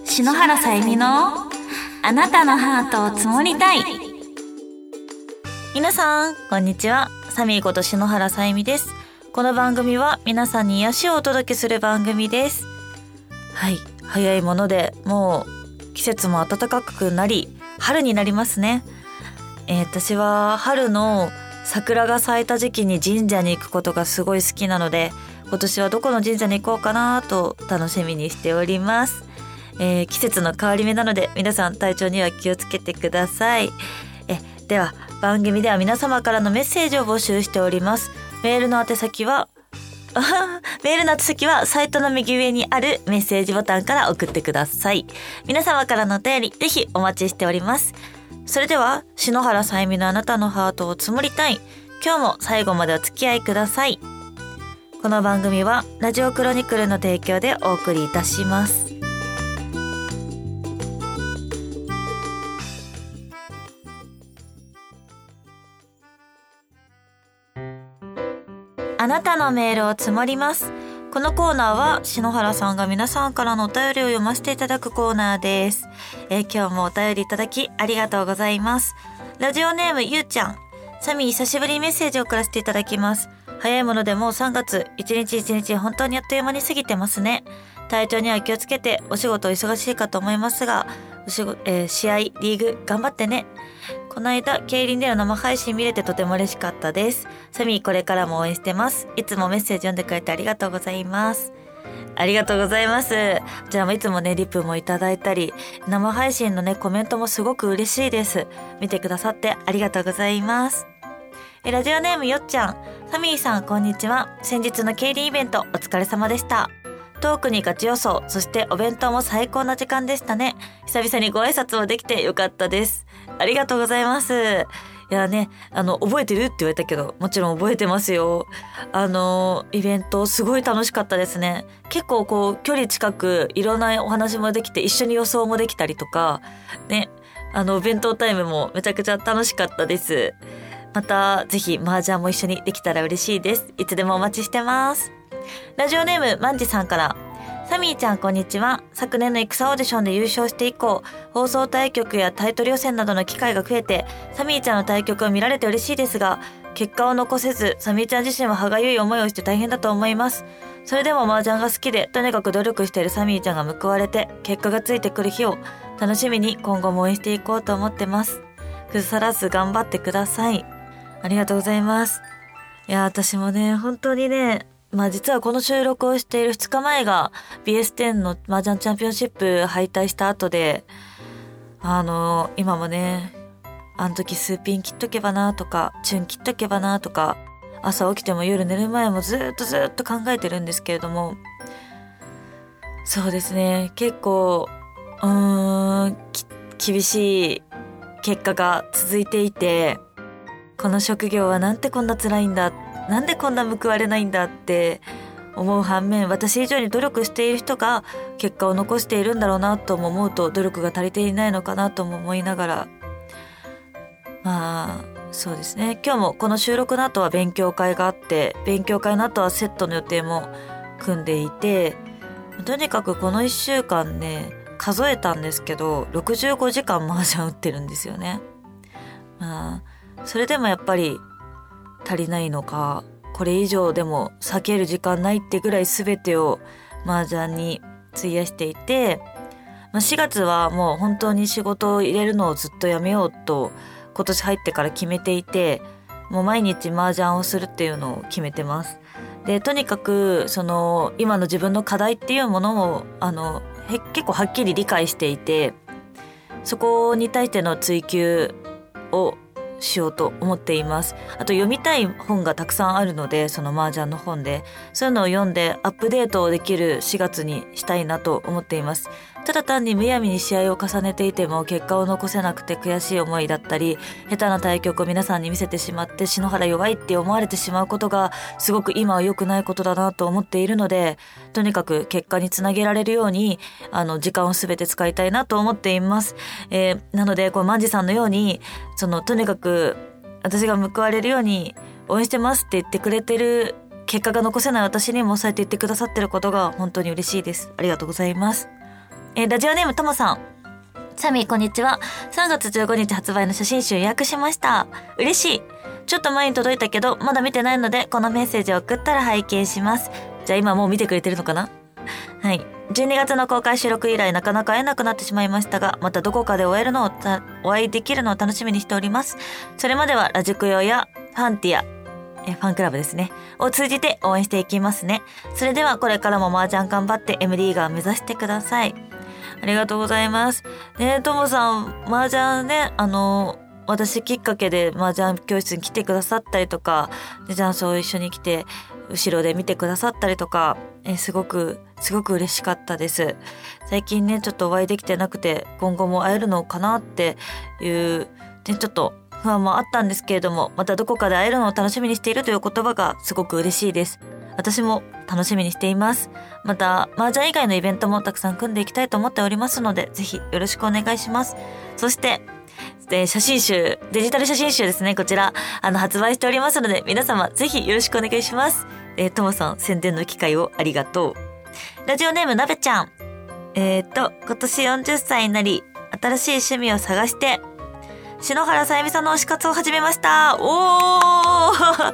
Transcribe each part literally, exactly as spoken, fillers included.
篠原さゆみのあなたのハートを積もりたい。皆さんこんにちは、サミーこと篠原さゆみです。この番組は皆さんに癒しをお届けする番組です。はい、早いものでもう季節も暖かくなり春になりますね。えー、私は春の桜が咲いた時期に神社に行くことがすごい好きなので、今年はどこの神社に行こうかなと楽しみにしております。えー、季節の変わり目なので皆さん体調には気をつけてください。えでは番組では皆様からのメッセージを募集しております。メールの宛先はメールの宛先はサイトの右上にあるメッセージボタンから送ってください。皆様からのお便りぜひお待ちしております。それでは篠原さゆみのあなたのハートを積もりたい。今日も最後までお付き合いください。この番組はラジオクロニクルの提供でお送りいたします。あなたのメールを積もります。このコーナーは篠原さんが皆さんからのお便りを読ませていただくコーナーです。えー、今日もお便りいただきありがとうございます。ラジオネームゆうちゃん。サミー久しぶりにメッセージを送らせていただきます。早いものでもうさんがつ、一日一日本当にあっという間に過ぎてますね。体調には気をつけて、お仕事忙しいかと思いますが、お仕事、えー、試合リーグ頑張ってね。この間競輪での生配信見れてとても嬉しかったです。サミーこれからも応援してます。いつもメッセージ読んでくれてありがとうございます。ありがとうございます。じゃあいつもねリプもいただいたり、生配信のねコメントもすごく嬉しいです。見てくださってありがとうございます。えラジオネームよっちゃん。サミーさんこんにちは。先日の競輪イベントお疲れ様でした。トークにガチ予想、そしてお弁当も最高な時間でしたね。久々にご挨拶もできてよかったです。ありがとうございます。いやね、あの覚えてるって言われたけど、もちろん覚えてますよ。あのイベントすごい楽しかったですね。結構こう距離近くいろんなお話もできて、一緒に予想もできたりとかね、あのお弁当タイムもめちゃくちゃ楽しかったです。またぜひ麻雀も一緒にできたら嬉しいです。いつでもお待ちしてます。ラジオネームまんじさんから。サミーちゃんこんにちは。昨年の戦オーディションで優勝して以降、放送対局やタイトル予選などの機会が増えて、サミーちゃんの対局を見られて嬉しいですが、結果を残せず、サミーちゃん自身は歯がゆい思いをして大変だと思います。それでも麻雀が好きで、とにかく努力しているサミーちゃんが報われて、結果がついてくる日を楽しみに今後も応援していこうと思ってます。腐らず頑張ってください。ありがとうございます。いや私もね本当にね、まあ実はこの収録をしているふつかまえが ビーエステン の麻雀チャンピオンシップ敗退した後で、あの今もねあの時数ピン切っとけばなとかチュン切っとけばなとか、朝起きても夜寝る前もずっとずっと考えてるんですけれども、そうですね結構うーん厳しい結果が続いていて、この職業はなんてこんな辛いんだ、なんでこんな報われないんだって思う反面、私以上に努力している人が結果を残しているんだろうなとも思うと、努力が足りていないのかなとも思いながら、まあそうですね、今日もこの収録の後は勉強会があって、勉強会の後はセットの予定も組んでいて、とにかくこのいっしゅうかんね数えたんですけどろくじゅうごじかん麻雀打ってるんですよね。まあそれでもやっぱり足りないのか、これ以上でも避ける時間ないってぐらい全てを麻雀に費やしていて、まあ、しがつはもう本当に仕事を入れるのをずっとやめようと今年入ってから決めていて、もう毎日麻雀をするっていうのを決めてます。でとにかくその今の自分の課題っていうものをあの結構はっきり理解していて、そこに対しての追求をしようと思っています。あと読みたい本がたくさんあるので、その麻雀の本でそういうのを読んでアップデートをできるしがつにしたいなと思っています。ただ単にむやみに試合を重ねていても結果を残せなくて悔しい思いだったり、下手な対局を皆さんに見せてしまって篠原弱いって思われてしまうことがすごく今は良くないことだなと思っているので、とにかく結果につなげられるようにあの時間をすべて使いたいなと思っています。えー、なのでこう万次さんのようにそのとにかく私が報われるように応援してますって言ってくれてる、結果が残せない私にもそうやって言ってくださってることが本当に嬉しいです。ありがとうございます。 えー、ラジオネームともさん。サミーこんにちは。さんがつじゅうごにち発売の写真集予約しました。嬉しい。ちょっと前に届いたけどまだ見てないので、このメッセージを送ったら拝見します。じゃあ今もう見てくれてるのかな。はい。じゅうにがつの公開収録以来なかなか会えなくなってしまいましたが、またどこかでお会えるのをたお会いできるのを楽しみにしております。それまではラジクヨやファンティアえファンクラブですねを通じて応援していきますね。それではこれからも麻雀頑張って M リーガー目指してください。ありがとうございます。ね、ともさん、麻雀ね、あの、私きっかけで麻雀教室に来てくださったりとか、で雀荘を一緒に来て、後ろで見てくださったりとか、えすごく、すごく嬉しかったです。最近ね、ちょっとお会いできてなくて、今後も会えるのかなっていう、ね、ちょっと不安もあったんですけれども、またどこかで会えるのを楽しみにしているという言葉がすごく嬉しいです。私も楽しみにしています。また麻雀以外のイベントもたくさん組んでいきたいと思っておりますので、ぜひよろしくお願いします。そしてで写真集、デジタル写真集ですね、こちらあの発売しておりますので、皆様ぜひよろしくお願いします。えー、ともさん宣伝の機会をありがとう。ラジオネームなべちゃん。えー、っと今年よんじゅっさいになり、新しい趣味を探して篠原さゆみさんの推し活を始めました。おーはい、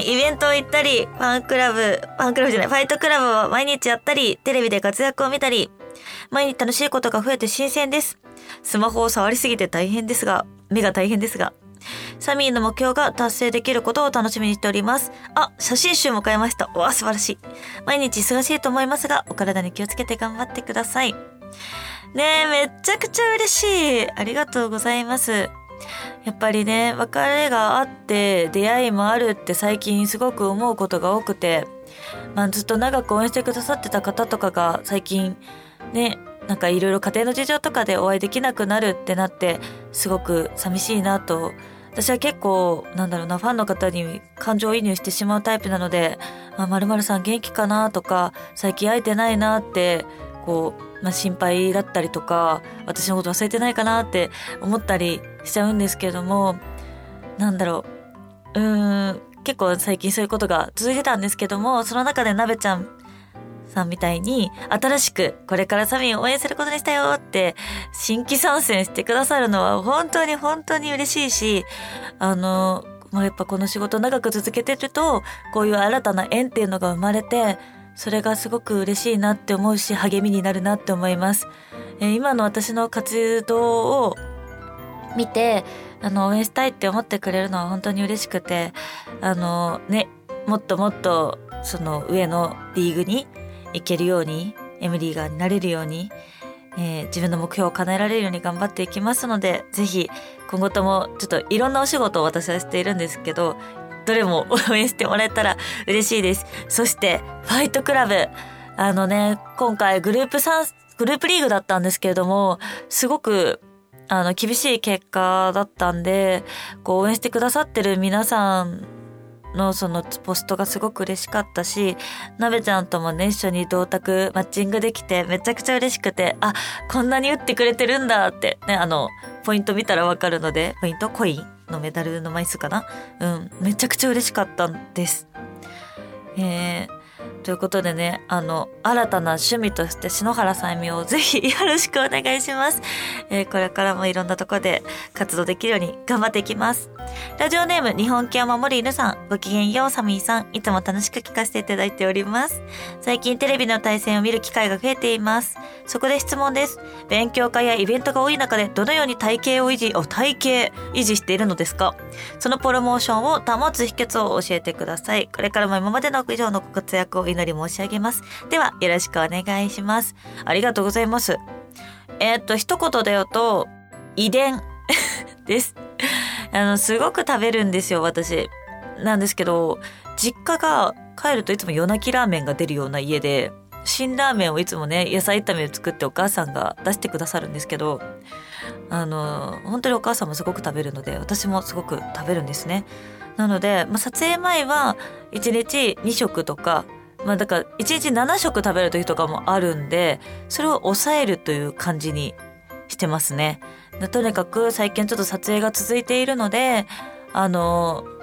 イベントを行ったり、ファンクラブ、ファンクラブじゃない、ファイトクラブを毎日やったり、テレビで活躍を見たり、毎日楽しいことが増えて新鮮です。スマホを触りすぎて大変ですが、目が大変ですが、サミーの目標が達成できることを楽しみにしております。あ、写真集も買いました。わあ、素晴らしい。毎日忙しいと思いますが、お体に気をつけて頑張ってください。ねえ、めっちゃくちゃ嬉しい。ありがとうございます。やっぱりね、別れがあって出会いもあるって最近すごく思うことが多くて、まあ、ずっと長く応援してくださってた方とかが最近ね、なんかいろいろ家庭の事情とかでお会いできなくなるってなって、すごく寂しいなと。私は結構なんだろうな、ファンの方に感情移入してしまうタイプなので、あ、〇〇さん元気かなとか、最近会えてないなってこうまあ、心配だったりとか、私のこと忘れてないかなって思ったりしちゃうんですけれども、なんだろう、うーん、結構最近そういうことが続いてたんですけども、その中でなべちゃんさんみたいに新しくこれからサミンを応援することにしたよって新規参戦してくださるのは本当に本当に嬉しいし、あの、まあ、やっぱこの仕事長く続けてると、こういう新たな縁っていうのが生まれて、それがすごく嬉しいなって思うし、励みになるなって思います。えー、今の私の活動を見て、あの、応援したいって思ってくれるのは本当に嬉しくて、あの、ね、もっともっと、その上のリーグに行けるように、M リーガーになれるように、えー、自分の目標を叶えられるように頑張っていきますので、ぜひ、今後ともちょっといろんなお仕事を私はしているんですけど、どれも応援してもらえたら嬉しいです。そしてファイトクラブ、あのね、今回グループさんグループリーグだったんですけれども、すごくあの厳しい結果だったんで、こう応援してくださってる皆さんのそのポストがすごく嬉しかったし、なべちゃんともね一緒に同卓マッチングできてめちゃくちゃ嬉しくて、あ、こんなに打ってくれてるんだってね、あのポイント見たらわかるので、ポイントコインのメダルの枚数かな、うん、めちゃくちゃ嬉しかったんです。えーということでね、あの新たな趣味として篠原さゆみをぜひよろしくお願いします。えー、これからもいろんなところで活動できるように頑張っていきます。ラジオネーム日本犬を守る犬さん、ごきげんよう。サミーさん、いつも楽しく聞かせていただいております。最近テレビの対戦を見る機会が増えています。そこで質問です。勉強会やイベントが多い中でどのように体型を維持お体型維持しているのですか？そのプロモーションを保つ秘訣を教えてください。これからも今までの以上のご活躍をお祈り申し上げます。ではよろしくお願いします。ありがとうございます。えー、っと一言で言うと遺伝です。あのすごく食べるんですよ、私。なんですけど、実家が帰るといつも夜泣きラーメンが出るような家で、辛ラーメンをいつもね野菜炒めを作ってお母さんが出してくださるんですけど、あの本当にお母さんもすごく食べるので、私もすごく食べるんですね。なので、まあ、撮影前はいちにちに食とか、まあ、だからいちにちなな食食べる時とかもあるんで、それを抑えるという感じにしてますね。とにかく最近ちょっと撮影が続いているので、あの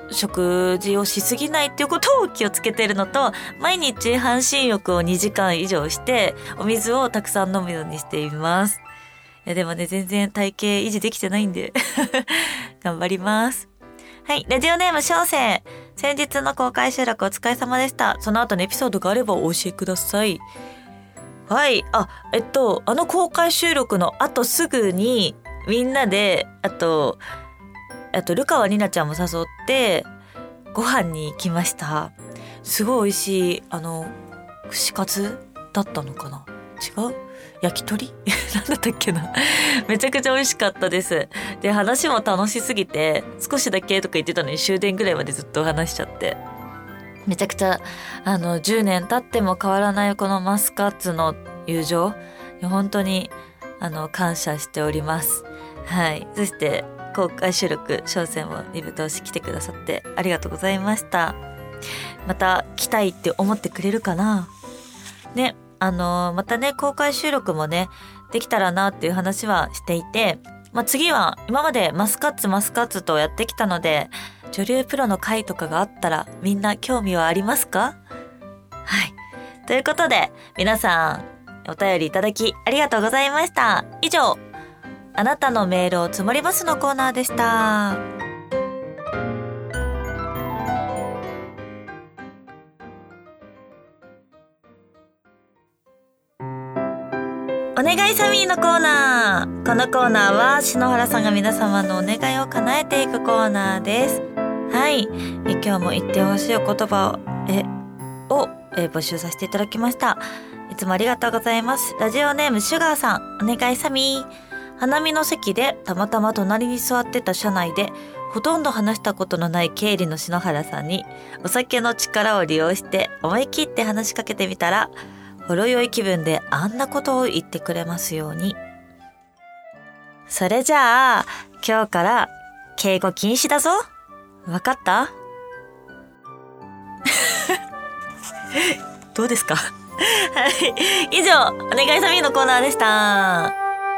食事をしすぎないっていうことを気をつけてるのと、毎日半身浴をにじかん以上してお水をたくさん飲むようにしています。いやでもね、全然体型維持できてないんで頑張ります。はい、ラジオネーム小生、先日の公開収録お疲れ様でした。その後のエピソードがあればお教えください。はい、あ、えっとあの公開収録の後すぐにみんなであとあとルカワニナちゃんも誘ってご飯に行きました。すごい美味しいあの串カツだったのかな、違う焼き鳥なんだったっけなめちゃくちゃ美味しかったです。で話も楽しすぎて少しだけとか言ってたのに終電ぐらいまでずっと話しちゃって、めちゃくちゃあのじゅうねん経っても変わらないこのマスカッツの友情、本当にあの感謝しております。はい、そして公開収録商戦もに部通し来てくださってありがとうございました。また来たいって思ってくれるかなね。あのまたね公開収録もねできたらなっていう話はしていて、まあ、次は今までマスカッツマスカッツとやってきたので、女流プロの会とかがあったらみんな興味はありますか？はい、ということで皆さんお便りいただきありがとうございました。以上、あなたのメールを積もりますのコーナーでした。お願いサミーのコーナー。このコーナーは篠原さんが皆様のお願いを叶えていくコーナーです。はい、え今日も言ってほしいお言葉をえをえ募集させていただきました。いつもありがとうございます。ラジオネームシュガーさん、お願いサミー。花見の席でたまたま隣に座ってた車内でほとんど話したことのない経理の篠原さんにお酒の力を利用して思い切って話しかけてみたら、ほろ酔い気分であんなことを言ってくれますように。それじゃあ今日から敬語禁止だぞ。わかった？どうですか？はい、以上お願いサミーのコーナーでした。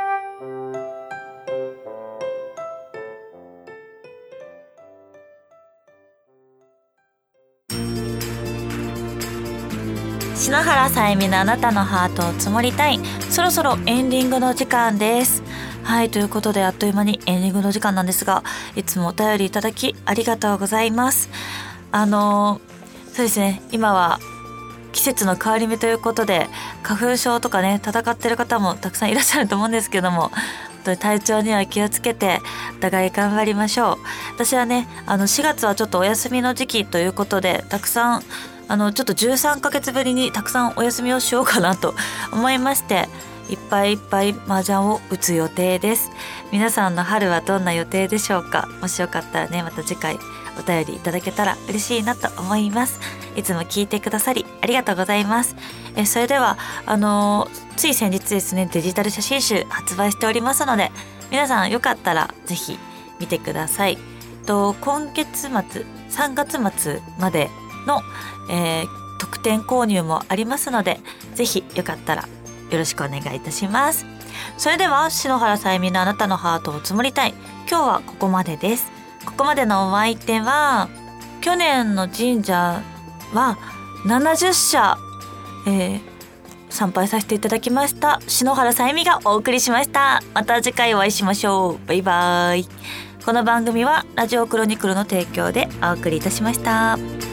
篠原さゆみのあなたのハートを積もりたい。そろそろエンディングの時間です。はい、ということであっという間にエンディングの時間なんですが、いつもお便りいただきありがとうございます。あのー、そうですね、今は季節の変わり目ということで花粉症とかね戦ってる方もたくさんいらっしゃると思うんですけども、本当に体調には気をつけてお互い頑張りましょう。私はねあのしがつはちょっとお休みの時期ということで、たくさんあのちょっとじゅうさんかげつぶりにたくさんお休みをしようかなと思いまして、いっぱいいっぱい麻雀を打つ予定です。皆さんの春はどんな予定でしょうか？もしよかったらね、また次回お便りいただけたら嬉しいなと思います。いつも聞いてくださりありがとうございます。えそれではあのー、つい先日ですね、デジタル写真集発売しておりますので、皆さんよかったらぜひ見てください。と今月末さんがつ末までの、えー、特典購入もありますので、ぜひよかったらよろしくお願いいたします。それでは篠原さゆみのあなたのハートを積もりたい、今日はここまでです。ここまでのお相手は、去年の神社はななじゅっしゃ、えー、参拝させていただきました篠原さゆみがお送りしました。また次回お会いしましょう。バイバイ。この番組はラジオクロニクルの提供でお送りいたしました。